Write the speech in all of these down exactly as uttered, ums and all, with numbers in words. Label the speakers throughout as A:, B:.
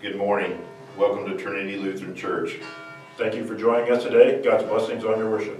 A: Good morning. Welcome to Trinity Lutheran Church.
B: Thank you for joining us today. God's blessings on your worship.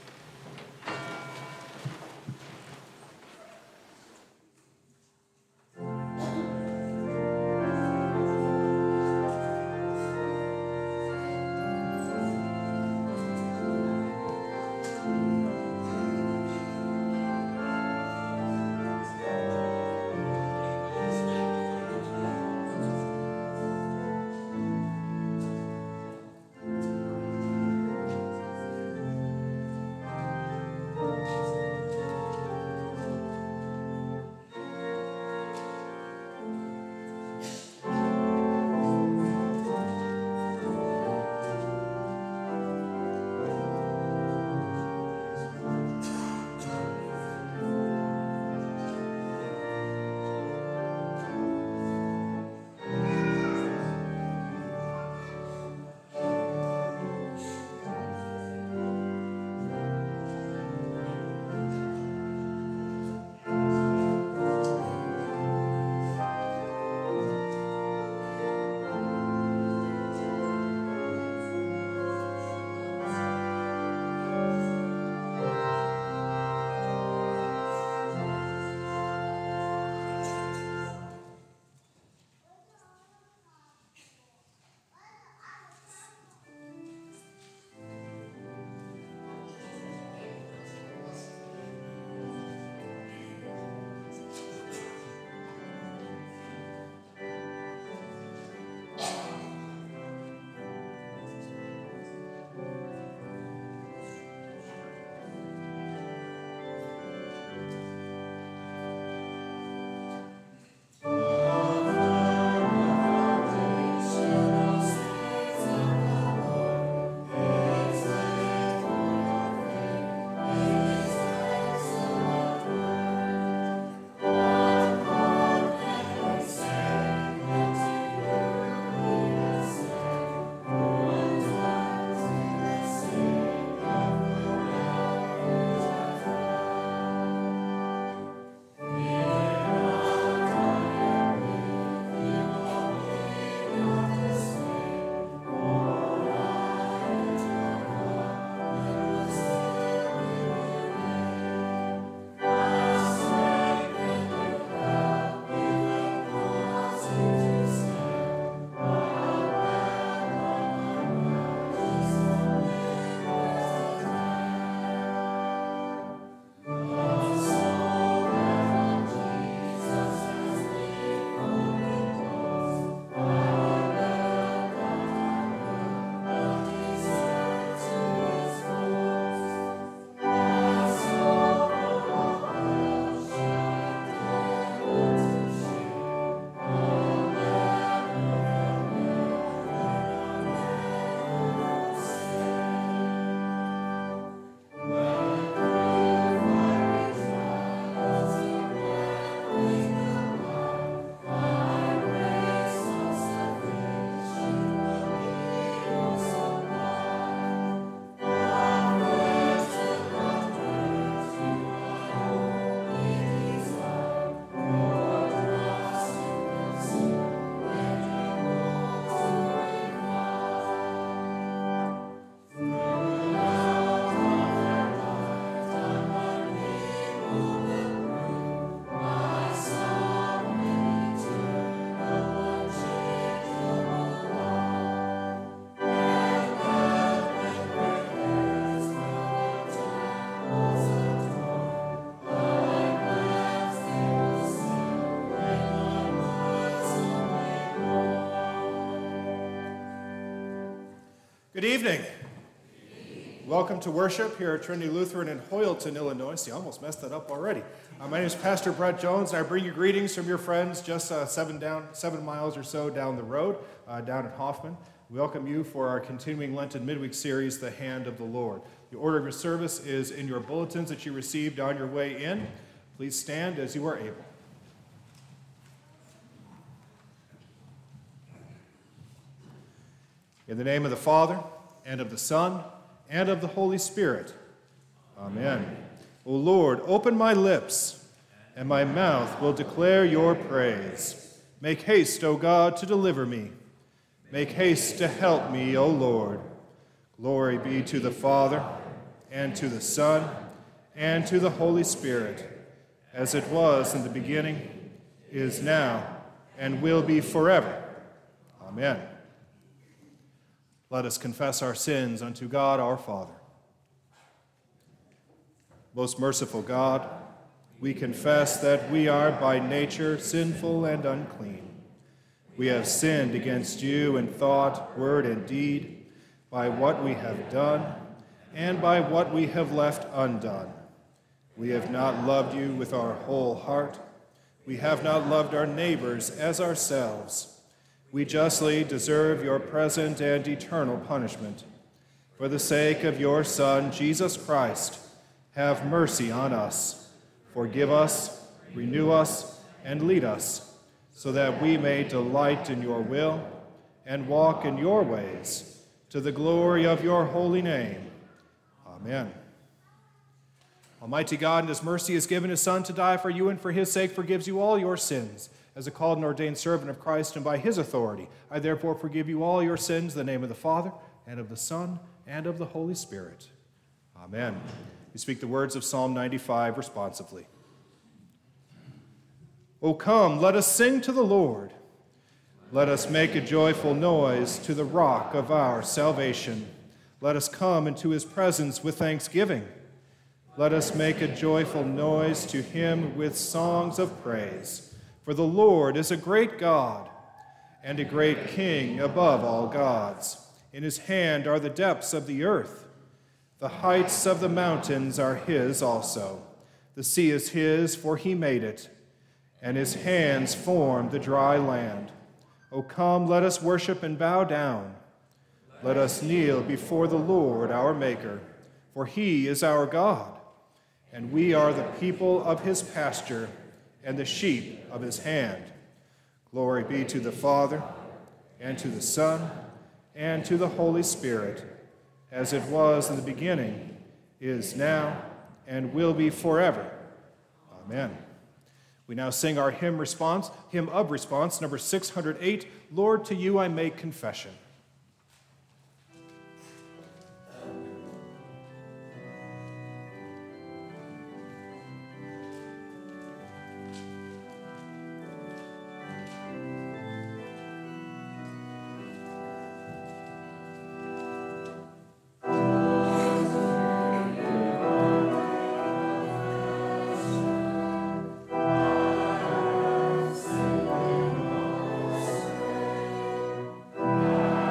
C: Good evening. Welcome to worship here at Trinity Lutheran in Hoyleton, Illinois. See, I almost messed that up already. Uh, my name is Pastor Brett Jones, and I bring you greetings from your friends just uh, seven down, seven miles or so down the road, uh, down at Hoffman. We welcome you for our continuing Lenten midweek series, The Hand of the Lord. The order of your service is in your bulletins that you received on your way in. Please stand as you are able. In the name of the Father, and of the Son, and of the Holy Spirit. Amen. O Lord, open my lips, and my mouth will declare your praise. Make haste, O God, to deliver me. Make haste to help me, O Lord. Glory be to the Father, and to the Son, and to the Holy Spirit, as it was in the beginning, is now, and will be forever. Amen. Let us confess our sins unto God our Father. Most merciful God, we confess that we are by nature sinful and unclean. We have sinned against you in thought, word, and deed, by what we have done, and by what we have left undone. We have not loved you with our whole heart. We have not loved our neighbors as ourselves. We justly deserve your present and eternal punishment. For the sake of your Son, Jesus Christ, have mercy on us. Forgive us, renew us, and lead us, so that we may delight in your will and walk in your ways, to the glory of your holy name. Amen. Almighty God in his mercy has given his Son to die for you, and for his sake forgives you all your sins. As a called and ordained servant of Christ, and by his authority, I therefore forgive you all your sins in the name of the Father, and of the Son, and of the Holy Spirit. Amen. We speak the words of Psalm ninety-five responsively. O come, let us sing to the Lord. Let us make a joyful noise to the rock of our salvation. Let us come into his presence with thanksgiving. Let us make a joyful noise to him with songs of praise. For the Lord is a great God and a great King above all gods. In his hand are the depths of the earth. The heights of the mountains are his also. The sea is his, for he made it, and his hands formed the dry land. O come, let us worship and bow down. Let us kneel before the Lord our Maker, for he is our God, and we are the people of his pasture and the sheep of his hand. Glory be to the Father, and to the Son, and to the Holy Spirit, as it was in the beginning, is now, and will be forever. Amen. We now sing our hymn response, hymn of response, number six hundred eight, Lord, to you I make confession.
D: Amen.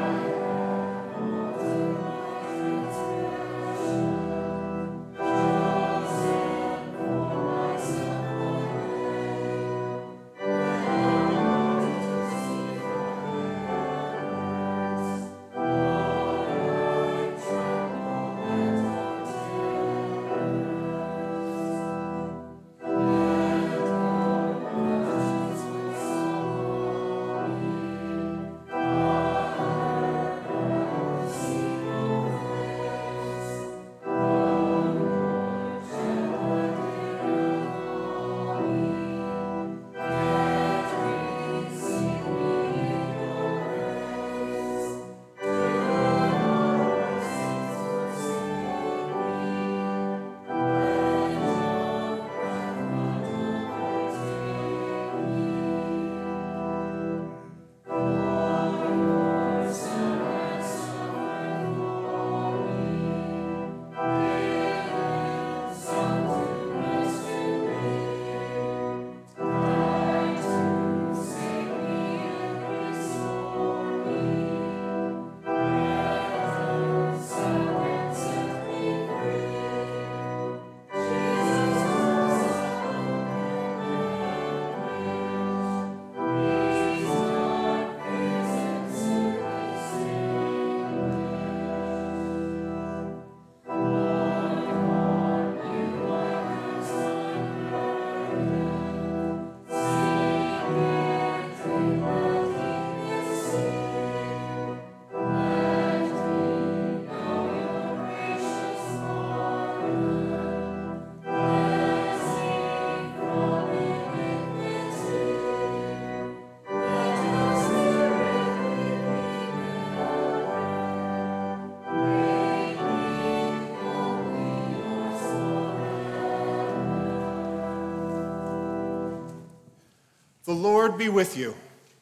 C: The Lord be with you.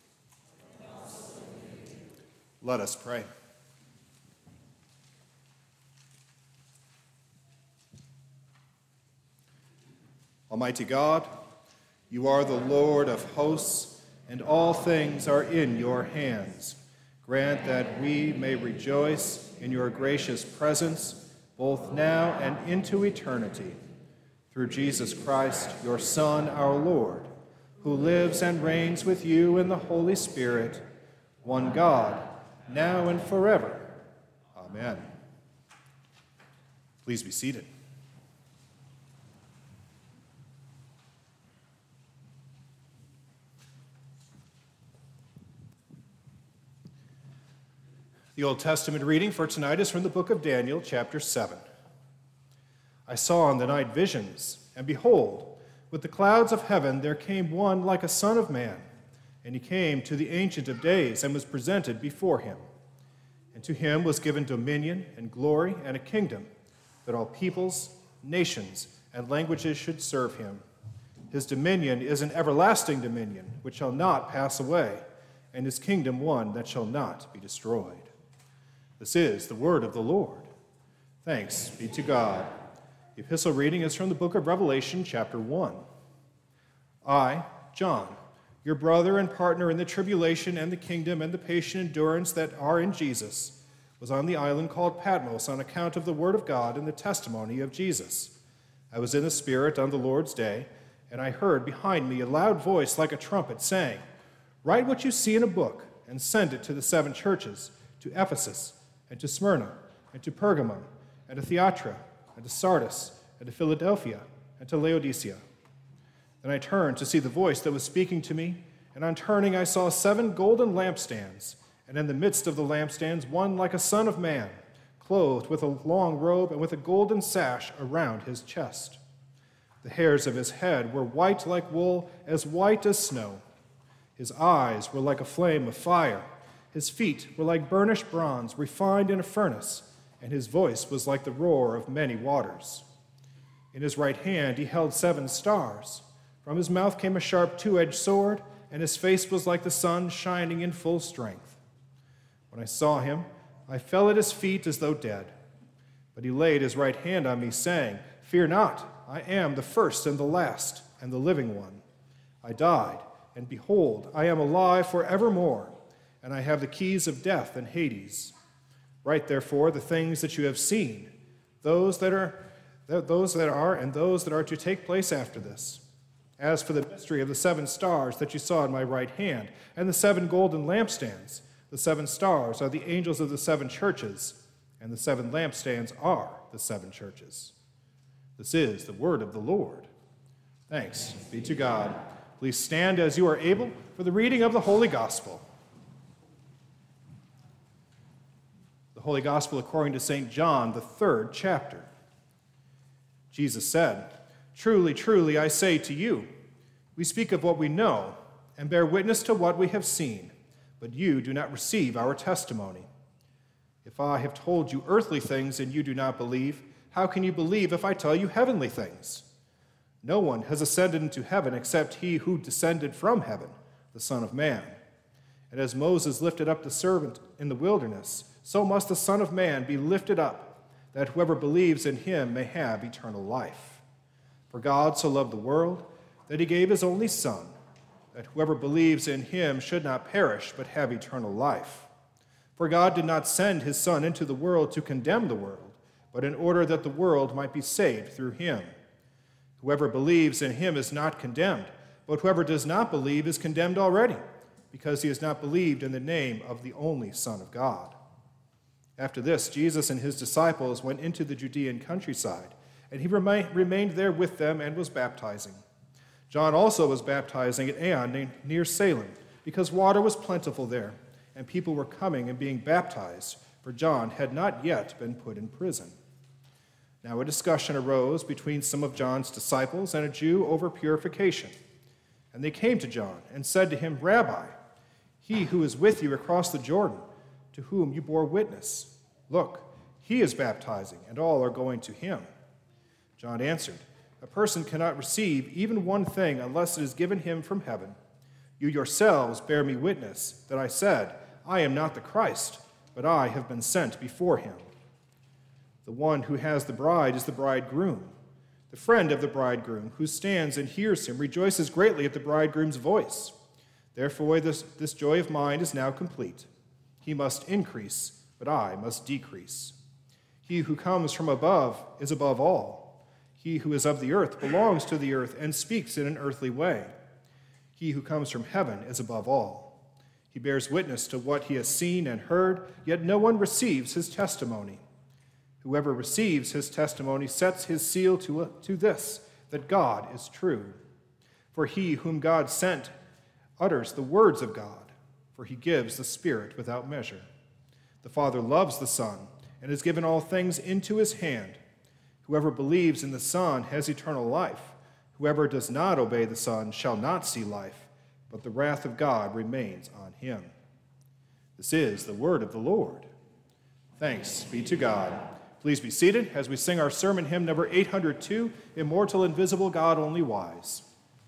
C: Let us pray. Almighty God, you are the Lord of hosts, and all things are in your hands. Grant that we may rejoice in your gracious presence, both now and into eternity. Through Jesus Christ, your Son, our Lord, who lives and reigns with you in the Holy Spirit, one God, now and forever. Amen. Please be seated. The Old Testament reading for tonight is from the book of Daniel, chapter seven. I saw in the night visions, and behold, with the clouds of heaven there came one like a son of man, and he came to the Ancient of Days and was presented before him. And to him was given dominion and glory and a kingdom, that all peoples, nations, and languages should serve him. His dominion is an everlasting dominion, which shall not pass away, and his kingdom one that shall not be destroyed. This is the word of the Lord. Thanks be to God. The epistle reading is from the book of Revelation, chapter one. I, John, your brother and partner in the tribulation and the kingdom and the patient endurance that are in Jesus, was on the island called Patmos on account of the word of God and the testimony of Jesus. I was in the Spirit on the Lord's day, and I heard behind me a loud voice like a trumpet saying, "Write what you see in a book and send it to the seven churches, to Ephesus, and to Smyrna, and to Pergamum, and to Thyatira, and to Sardis, and to Philadelphia, and to Laodicea." Then I turned to see the voice that was speaking to me, and on turning I saw seven golden lampstands, and in the midst of the lampstands one like a son of man, clothed with a long robe and with a golden sash around his chest. The hairs of his head were white like wool, as white as snow. His eyes were like a flame of fire. His feet were like burnished bronze refined in a furnace, and his voice was like the roar of many waters. In his right hand he held seven stars. From his mouth came a sharp two-edged sword, and his face was like the sun shining in full strength. When I saw him, I fell at his feet as though dead. But he laid his right hand on me, saying, "Fear not, I am the first and the last, and the living one. I died, and behold, I am alive forevermore, and I have the keys of death and Hades. Write therefore the things that you have seen, those that are, those that are, and those that are to take place after this. As for the mystery of the seven stars that you saw in my right hand, and the seven golden lampstands, the seven stars are the angels of the seven churches, and the seven lampstands are the seven churches." This is the word of the Lord. Thanks be to God. Please stand as you are able for the reading of the Holy Gospel. The Holy Gospel according to Saint John, the third chapter. Jesus said, "Truly, truly, I say to you, we speak of what we know and bear witness to what we have seen, but you do not receive our testimony. If I have told you earthly things and you do not believe, how can you believe if I tell you heavenly things? No one has ascended into heaven except he who descended from heaven, the Son of Man. And as Moses lifted up the serpent in the wilderness, so must the Son of Man be lifted up, that whoever believes in him may have eternal life. For God so loved the world that he gave his only Son, that whoever believes in him should not perish but have eternal life. For God did not send his Son into the world to condemn the world, but in order that the world might be saved through him. Whoever believes in him is not condemned, but whoever does not believe is condemned already, because he has not believed in the name of the only Son of God." After this, Jesus and his disciples went into the Judean countryside, and he remain, remained there with them and was baptizing. John also was baptizing at Aenon near Salem, because water was plentiful there, and people were coming and being baptized, for John had not yet been put in prison. Now a discussion arose between some of John's disciples and a Jew over purification. And they came to John and said to him, "Rabbi, he who is with you across the Jordan, to whom you bore witness, look, he is baptizing, and all are going to him." John answered, "A person cannot receive even one thing unless it is given him from heaven. You yourselves bear me witness that I said, I am not the Christ, but I have been sent before him. The one who has the bride is the bridegroom. The friend of the bridegroom who stands and hears him rejoices greatly at the bridegroom's voice. Therefore, this, this joy of mine is now complete. He must increase, but I must decrease. He who comes from above is above all. He who is of the earth belongs to the earth and speaks in an earthly way. He who comes from heaven is above all. He bears witness to what he has seen and heard, yet no one receives his testimony. Whoever receives his testimony sets his seal to, to this, that God is true. For he whom God sent utters the words of God, for he gives the Spirit without measure. The Father loves the Son and has given all things into his hand. Whoever believes in the Son has eternal life. Whoever does not obey the Son shall not see life, but the wrath of God remains on him. This is the word of the Lord. Thanks be to God. Please be seated as we sing our sermon hymn number eight hundred two, Immortal, Invisible, God Only Wise.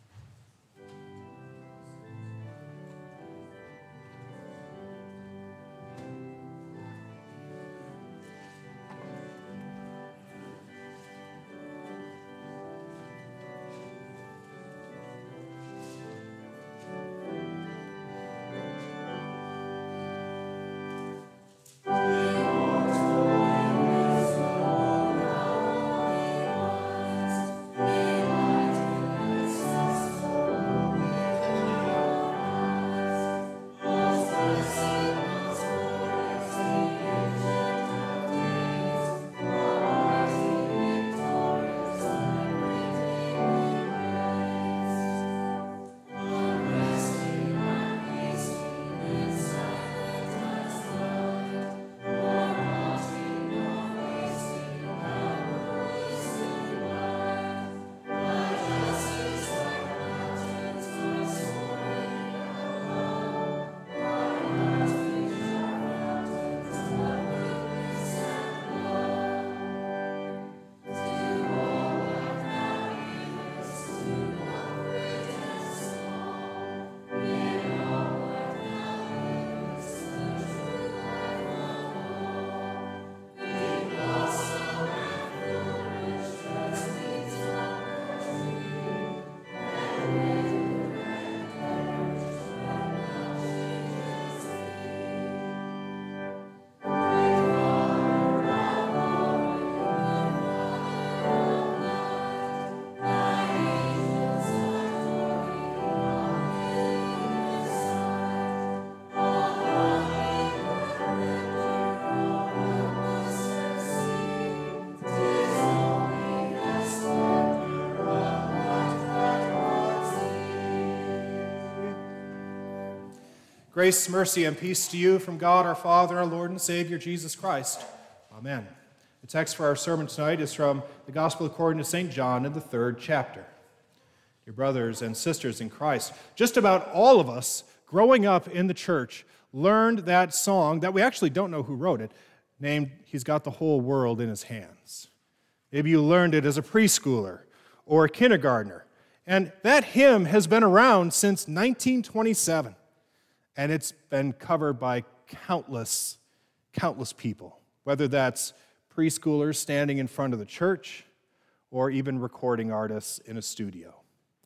C: Grace, mercy, and peace to you from God our Father, our Lord and Savior, Jesus Christ. Amen. The text for our sermon tonight is from the Gospel according to Saint John in the third chapter. Dear brothers and sisters in Christ, just about all of us growing up in the church learned that song that we actually don't know who wrote it, named He's Got the Whole World in His Hands. Maybe you learned it as a preschooler or a kindergartner. And that hymn has been around since nineteen twenty-seven. And it's been covered by countless, countless people, whether that's preschoolers standing in front of the church or even recording artists in a studio.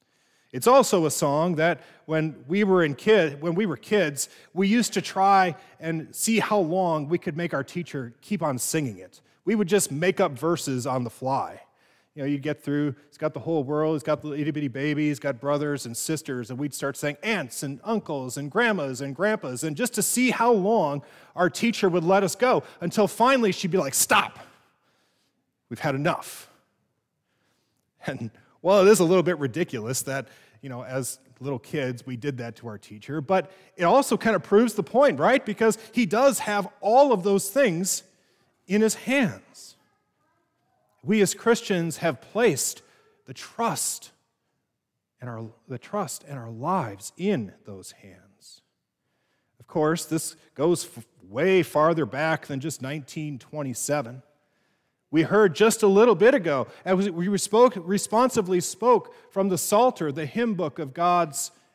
C: It's also a song that when we were in kid, when we were kids, we used to try and see how long we could make our teacher keep on singing it. We would just make up verses on the fly. You know, you'd get through, it's got the whole world, it's got the itty-bitty baby, it's got brothers and sisters, and we'd start saying aunts and uncles and grandmas and grandpas, and just to see how long our teacher would let us go, until finally she'd be like, stop, we've had enough. And well, it is a little bit ridiculous that, you know, as little kids, we did that to our teacher, but it also kind of proves the point, right? Because he does have all of those things in his hands. We as Christians have placed the trust and our the trust and our lives in those hands. Of course, this goes f- way farther back than just nineteen twenty-seven. We heard just a little bit ago, as we spoke, responsively spoke from the Psalter, the hymn book of God's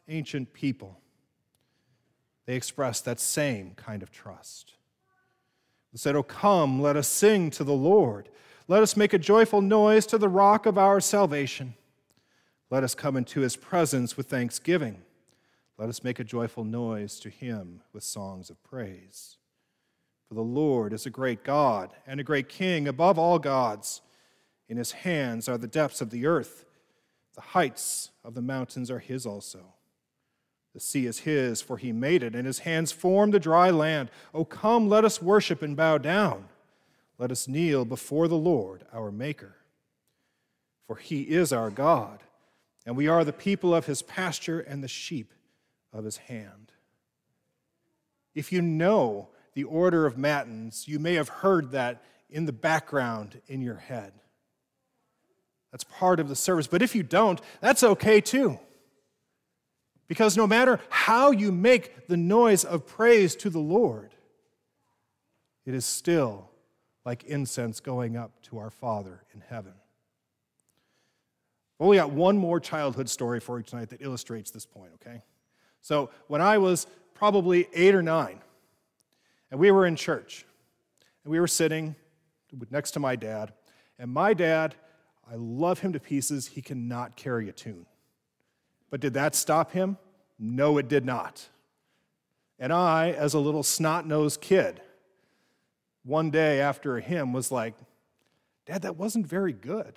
C: ancient people, they expressed that same kind of trust. They said, "O come, let us sing to the Lord. Let us make a joyful noise to the rock of our salvation. Let us come into his presence with thanksgiving. Let us make a joyful noise to him with songs of praise. For the Lord is a great God and a great King above all gods. In his hands are the depths of the earth. The heights of the mountains are his also. The sea is his, for he made it, and his hands formed the dry land. O come, let us worship and bow down. Let us kneel before the Lord, our Maker. For he is our God, and we are the people of his pasture and the sheep of his hand." If you know the order of matins, you may have heard that in the background in your head. That's part of the service. But if you don't, that's okay too. Because no matter how you make the noise of praise to the Lord, it is still like incense going up to our Father in heaven. I've only got one more childhood story for you tonight that illustrates this point, okay? So when I was probably eight or nine, and we were in church, and we were sitting next to my dad, and my dad, I love him to pieces, he cannot carry a tune. But did that stop him? No, it did not. And I, as a little snot-nosed kid, one day after a hymn was like, "Dad, that wasn't very good."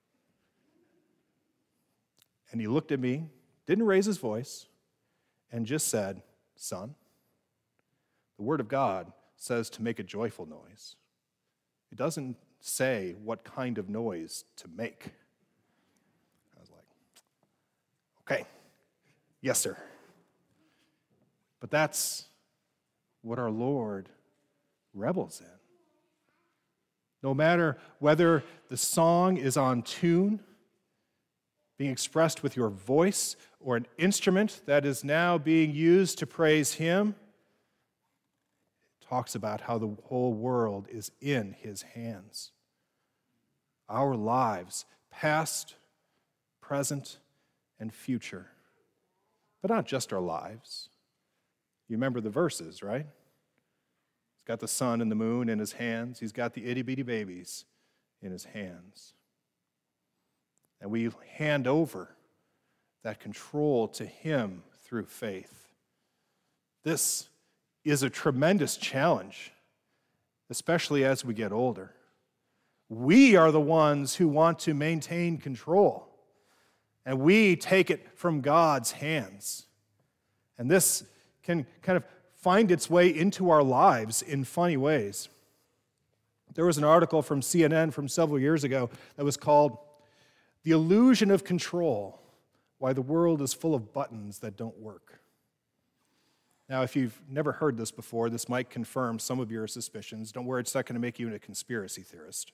C: And he looked at me, didn't raise his voice, and just said, "Son, the Word of God says to make a joyful noise. It doesn't say what kind of noise to make." I was like, "Okay, yes, sir." But that's what our Lord revels in. No matter whether the song is on tune, being expressed with your voice, or an instrument that is now being used to praise him, it talks about how the whole world is in his hands. Our lives, past, present, and future. But not just our lives. You remember the verses, right? He's got the sun and the moon in his hands. He's got the itty-bitty babies in his hands. And we hand over that control to him through faith. This is a tremendous challenge, especially as we get older. We are the ones who want to maintain control, and we take it from God's hands. And this can kind of find its way into our lives in funny ways. There was an article from C N N from several years ago that was called "The Illusion of Control: Why the World is Full of Buttons That Don't Work." Now, if you've never heard this before, this might confirm some of your suspicions. Don't worry, it's not going to make you a conspiracy theorist.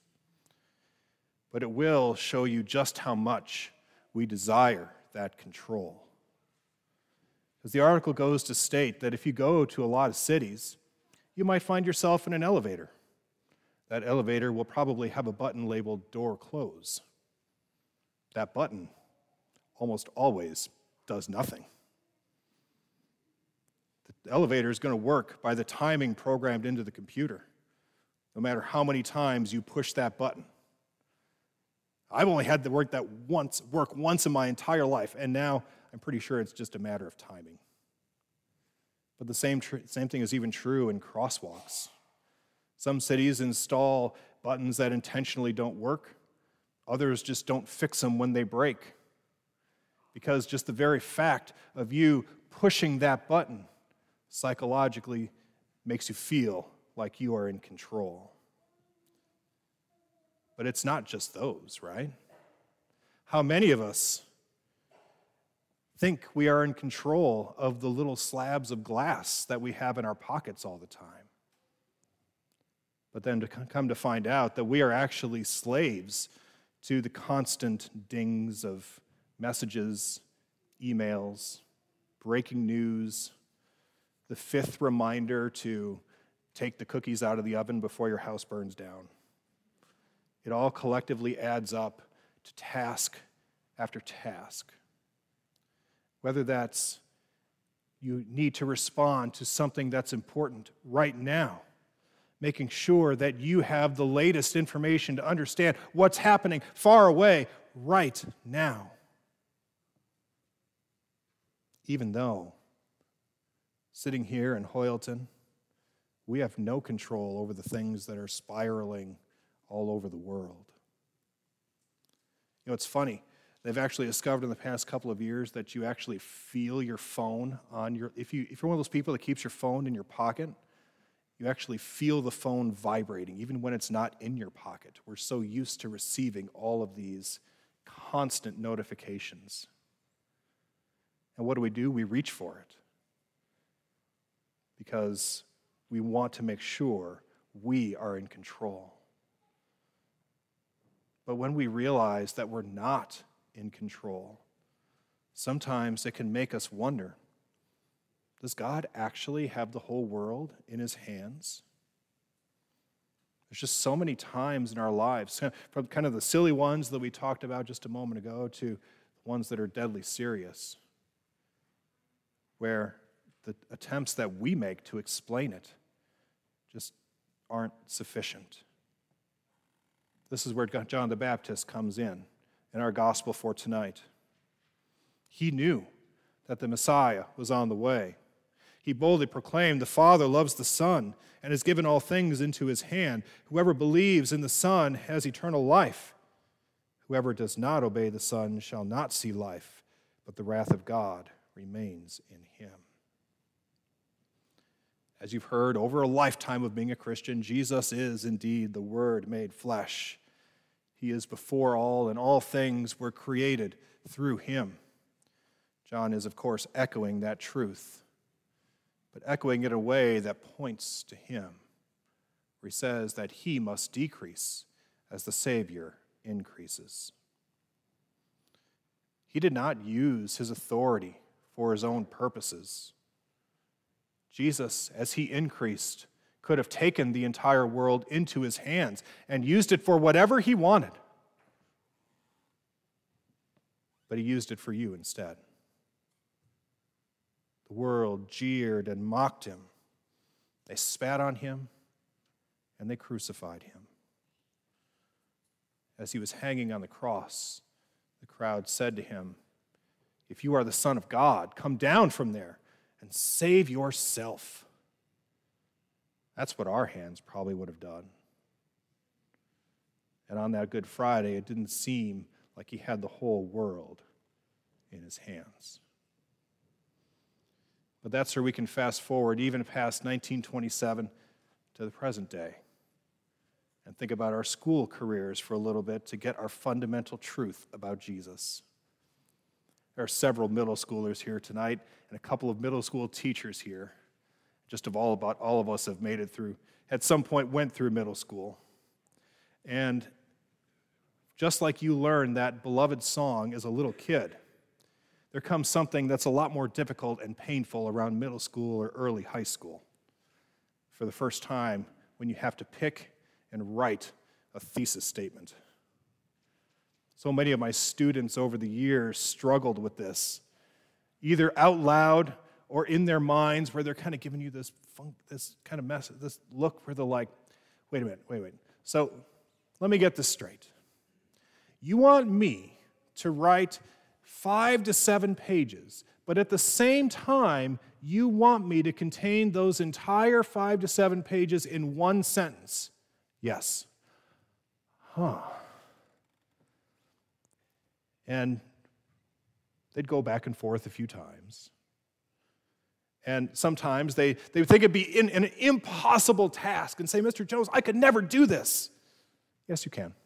C: But it will show you just how much we desire that control. Because the article goes to state that if you go to a lot of cities, you might find yourself in an elevator. That elevator will probably have a button labeled "Door Close." That button almost always does nothing. The elevator is going to work by the timing programmed into the computer, no matter how many times you push that button. I've only had to work that once, work once in my entire life, and now I'm pretty sure it's just a matter of timing. But the same, tr- same thing is even true in crosswalks. Some cities install buttons that intentionally don't work. Others just don't fix them when they break. Because just the very fact of you pushing that button psychologically makes you feel like you are in control. But it's not just those, right? How many of us think we are in control of the little slabs of glass that we have in our pockets all the time? But then to come to find out that we are actually slaves to the constant dings of messages, emails, breaking news, the fifth reminder to take the cookies out of the oven before your house burns down. It all collectively adds up to task after task. Whether that's you need to respond to something that's important right now, making sure that you have the latest information to understand what's happening far away right now. Even though sitting here in Hoyleton, we have no control over the things that are spiraling all over the world. You know, it's funny. They've actually discovered in the past couple of years that you actually feel your phone on your, if, you, if you're one of those people that keeps your phone in your pocket, you actually feel the phone vibrating, even when it's not in your pocket. We're so used to receiving all of these constant notifications. And what do we do? We reach for it because we want to make sure we are in control. But when we realize that we're not in control, sometimes it can make us wonder, does God actually have the whole world in his hands? There's just so many times in our lives, from kind of the silly ones that we talked about just a moment ago to ones that are deadly serious, where the attempts that we make to explain it just aren't sufficient. This is where John the Baptist comes in, in our gospel for tonight. He knew that the Messiah was on the way. He boldly proclaimed, "The Father loves the Son and has given all things into his hand. Whoever believes in the Son has eternal life. Whoever does not obey the Son shall not see life, but the wrath of God remains in him." As you've heard over a lifetime of being a Christian, Jesus is indeed the Word made flesh. He is before all, and all things were created through him. John is, of course, echoing that truth, but echoing it in a way that points to him, where he says that he must decrease as the Savior increases. He did not use his authority for his own purposes. Jesus, as he increased, could have taken the entire world into his hands and used it for whatever he wanted. But he used it for you instead. The world jeered and mocked him. They spat on him and they crucified him. As he was hanging on the cross, the crowd said to him, "If you are the Son of God, come down from there and save yourself." That's what our hands probably would have done. And on that Good Friday, it didn't seem like he had the whole world in his hands. But that's where we can fast forward even past nineteen twenty-seven to the present day and think about our school careers for a little bit to get our fundamental truth about Jesus. There are several middle schoolers here tonight and a couple of middle school teachers here. Just of all about all of us have made it through, at some point went through middle school. And just like you learned that beloved song as a little kid, there comes something that's a lot more difficult and painful around middle school or early high school. For the first time, when you have to pick and write a thesis statement. So many of my students over the years struggled with this, either out loud or in their minds, where they're kind of giving you this funk, this kind of mess, this look where they're like, wait a minute, wait, wait. So let me get this straight. You want me to write five to seven pages, but at the same time, you want me to contain those entire five to seven pages in one sentence? Yes. Huh. And they'd go back and forth a few times. And sometimes they, they would think it'd be in, an impossible task and say, "Mister Jones, I could never do this." Yes, you can.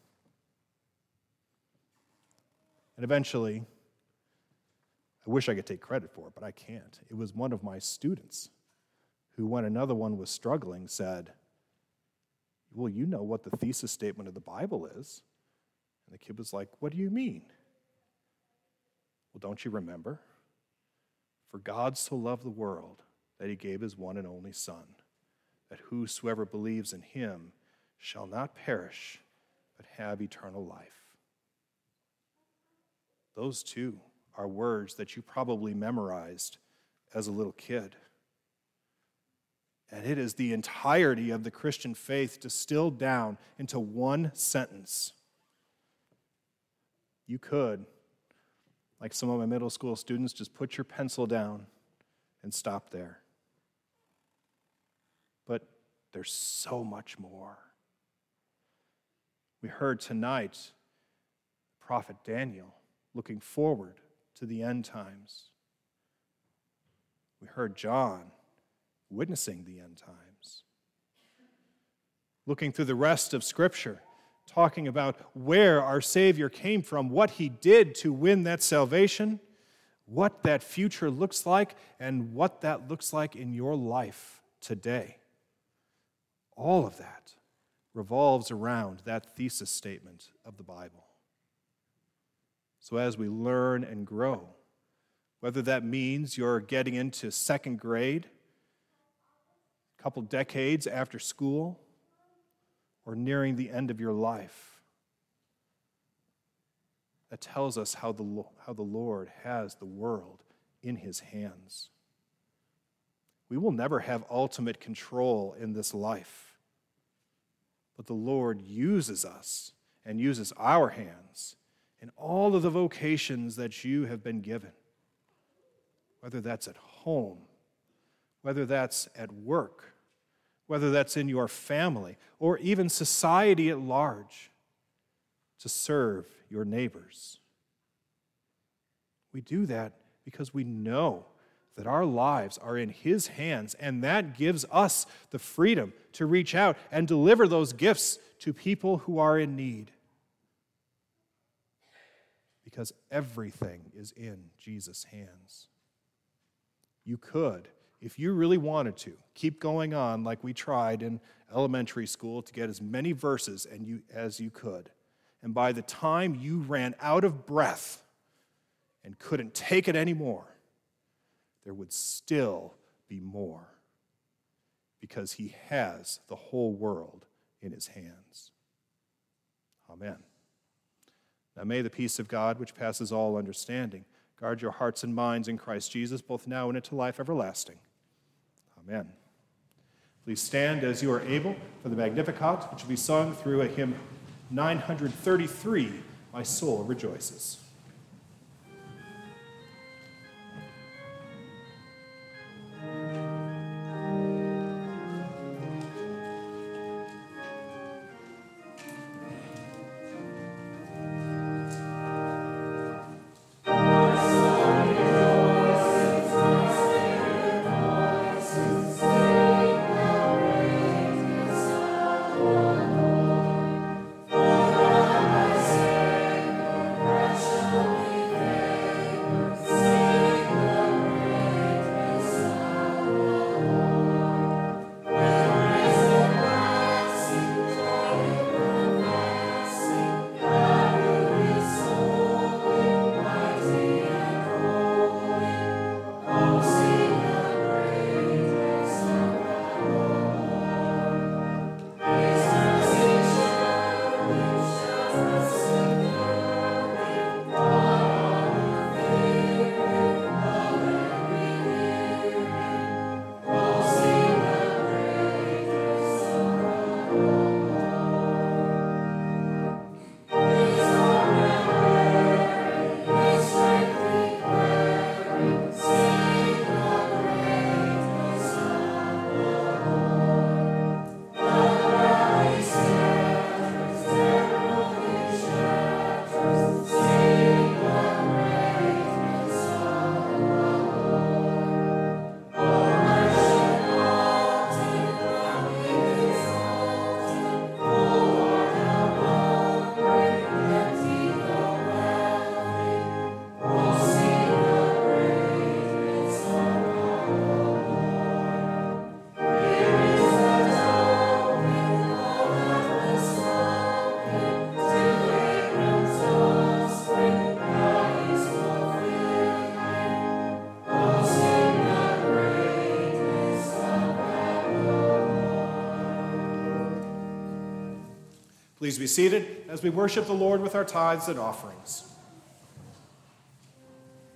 C: And eventually, I wish I could take credit for it, but I can't. It was one of my students who, when another one was struggling, said, "Well, you know what the thesis statement of the Bible is." And the kid was like, "What do you mean?" "Well, don't you remember? For God so loved the world that he gave his one and only Son, that whosoever believes in him shall not perish, but have eternal life." Those two are words that you probably memorized as a little kid. And it is the entirety of the Christian faith distilled down into one sentence. You could, like some of my middle school students, just put your pencil down and stop there. But there's so much more. We heard tonight Prophet Daniel looking forward to the end times. We heard John witnessing the end times. Looking through the rest of Scripture, talking about where our Savior came from, what he did to win that salvation, what that future looks like, and what that looks like in your life today. All of that revolves around that thesis statement of the Bible. So as we learn and grow, whether that means you're getting into second grade, a couple decades after school, or nearing the end of your life, that tells us how the, how the Lord has the world in his hands. We will never have ultimate control in this life, but the Lord uses us and uses our hands in all of the vocations that you have been given, whether that's at home, whether that's at work, whether that's in your family, or even society at large, to serve your neighbors. We do that because we know that our lives are in his hands, and that gives us the freedom to reach out and deliver those gifts to people who are in need. Because everything is in Jesus' hands. You could, if you really wanted to, keep going on like we tried in elementary school to get as many verses and you, as you could. And by the time you ran out of breath and couldn't take it anymore, there would still be more, because he has the whole world in his hands. Amen. Now may the peace of God, which passes all understanding, guard your hearts and minds in Christ Jesus, both now and into life everlasting. Amen. Please stand as you are able for the Magnificat, which will be sung through a hymn nine thirty-three, My Soul Rejoices. Please be seated as we worship the Lord with our tithes and offerings.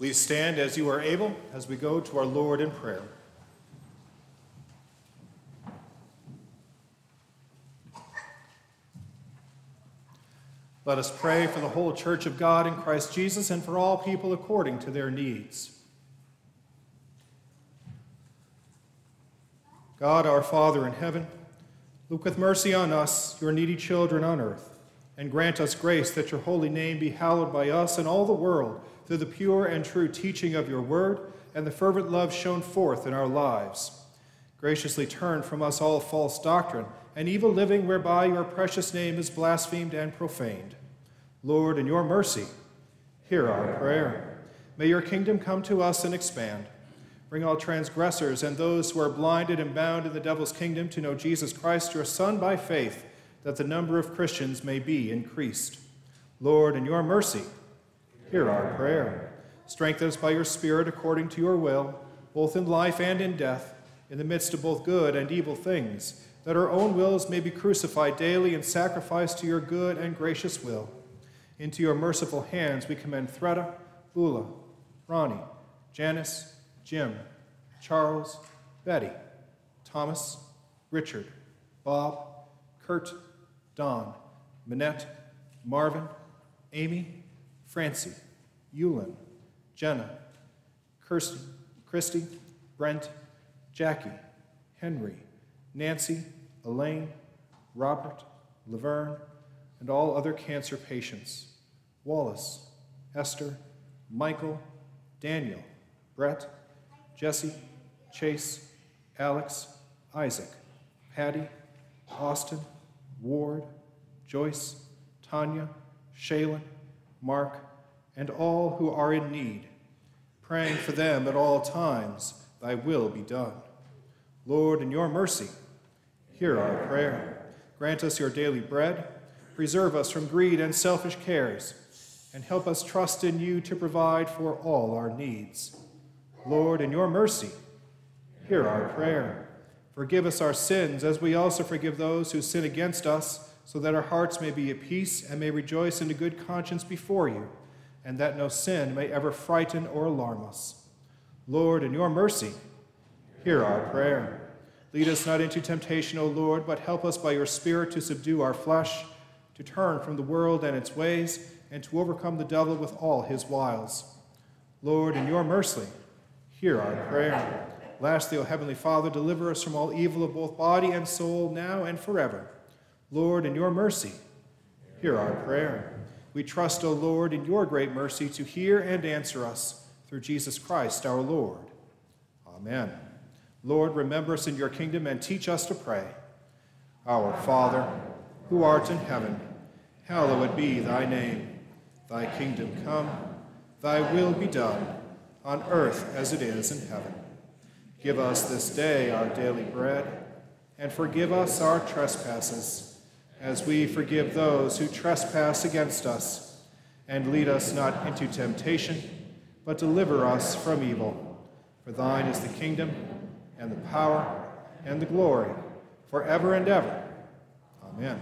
C: Please stand as you are able as we go to our Lord in prayer. Let us pray for the whole Church of God in Christ Jesus and for all people according to their needs. God, our Father in heaven, look with mercy on us, your needy children on earth, and grant us grace that your holy name be hallowed by us and all the world through the pure and true teaching of your word and the fervent love shown forth in our lives. Graciously turn from us all false doctrine and evil living whereby your precious name is blasphemed and profaned. Lord, in your mercy, hear our prayer. May your kingdom come to us and expand. Bring all transgressors and those who are blinded and bound in the devil's kingdom to know Jesus Christ, your Son, by faith, that the number of Christians may be increased. Lord, in your mercy, hear our prayer. Strengthen us by your Spirit according to your will, both in life and in death, in the midst of both good and evil things, that our own wills may be crucified daily and sacrificed to your good and gracious will. Into your merciful hands we commend Threda, Bula, Ronnie, Janice, Jim, Charles, Betty, Thomas, Richard, Bob, Kurt, Don, Minette, Marvin, Amy, Francie, Yulin, Jenna, Kirsty, Christy, Brent, Jackie, Henry, Nancy, Elaine, Robert, Laverne, and all other cancer patients, Wallace, Esther, Michael, Daniel, Brett, Jesse, Chase, Alex, Isaac, Patty, Austin, Ward, Joyce, Tanya, Shaylin, Mark, and all who are in need, praying for them at all times, thy will be done. Lord, in your mercy, hear our prayer. Grant us your daily bread, preserve us from greed and selfish cares, and help us trust in you to provide for all our needs. Lord, in your mercy, hear our prayer. Forgive us our sins, as we also forgive those who sin against us, so that our hearts may be at peace and may rejoice in a good conscience before you, and that no sin may ever frighten or alarm us. Lord, in your mercy, hear our prayer. Lead us not into temptation, O Lord, but help us by your Spirit to subdue our flesh, to turn from the world and its ways, and to overcome the devil with all his wiles. Lord, in your mercy, hear our prayer. Lastly, O Heavenly Father, deliver us from all evil of both body and soul, now and forever. Lord, in your mercy, hear our prayer. We trust, O Lord, in your great mercy to hear and answer us through Jesus Christ our Lord. Amen. Lord, remember us in your kingdom and teach us to pray. Our Father, who art in heaven, hallowed be thy name. Thy kingdom come, thy will be done, on earth as it is in heaven. Give us this day our daily bread, and forgive us our trespasses, as we forgive those who trespass against us. And lead us not into temptation, but deliver us from evil. For thine is the kingdom, and the power, and the glory, forever and ever. Amen.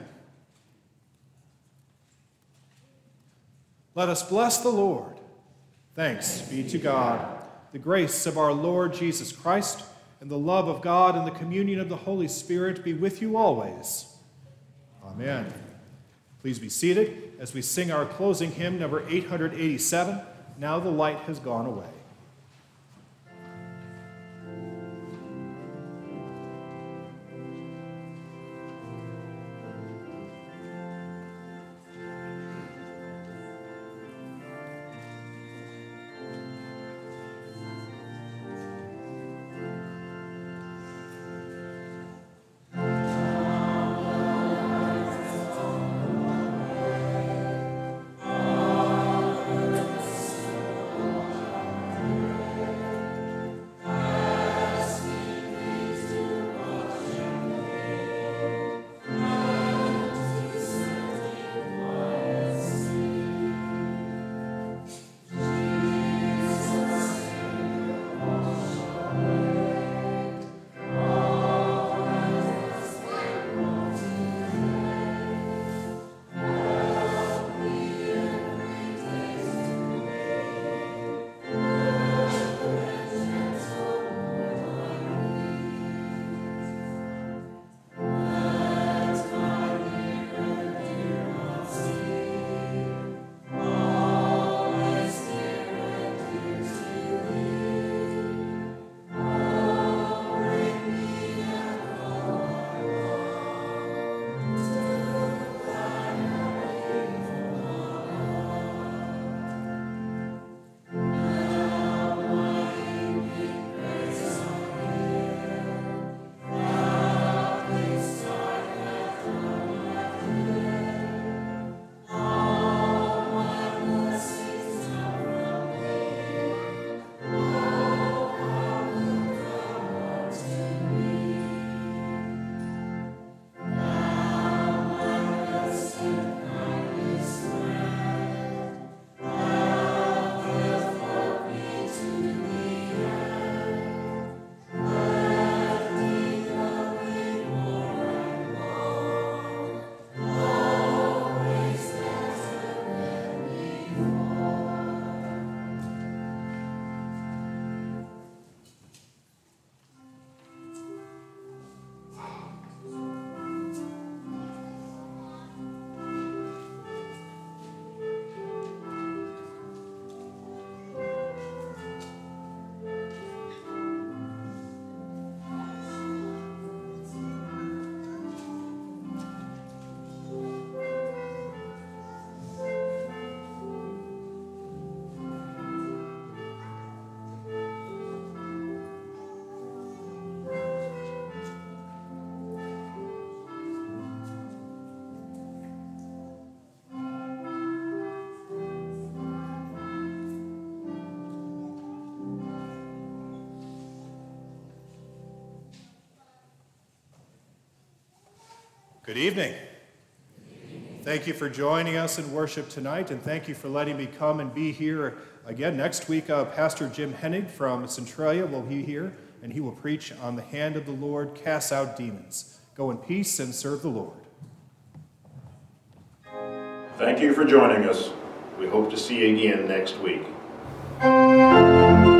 C: Let us bless the Lord. Thanks be to God. The grace of our Lord Jesus Christ, and the love of God, and the communion of the Holy Spirit be with you always. Amen. Please be seated as we sing our closing hymn, number eight hundred eighty-seven, Now the Light Has Gone Away. Good evening. Thank you for joining us in worship tonight, and thank you for letting me come and be here again. Next week, uh, Pastor Jim Hennig from Centralia will be here, and he will preach on the hand of the Lord casts out demons. Go in peace and serve the Lord.
B: Thank you for joining us.
A: We hope to see you again next week.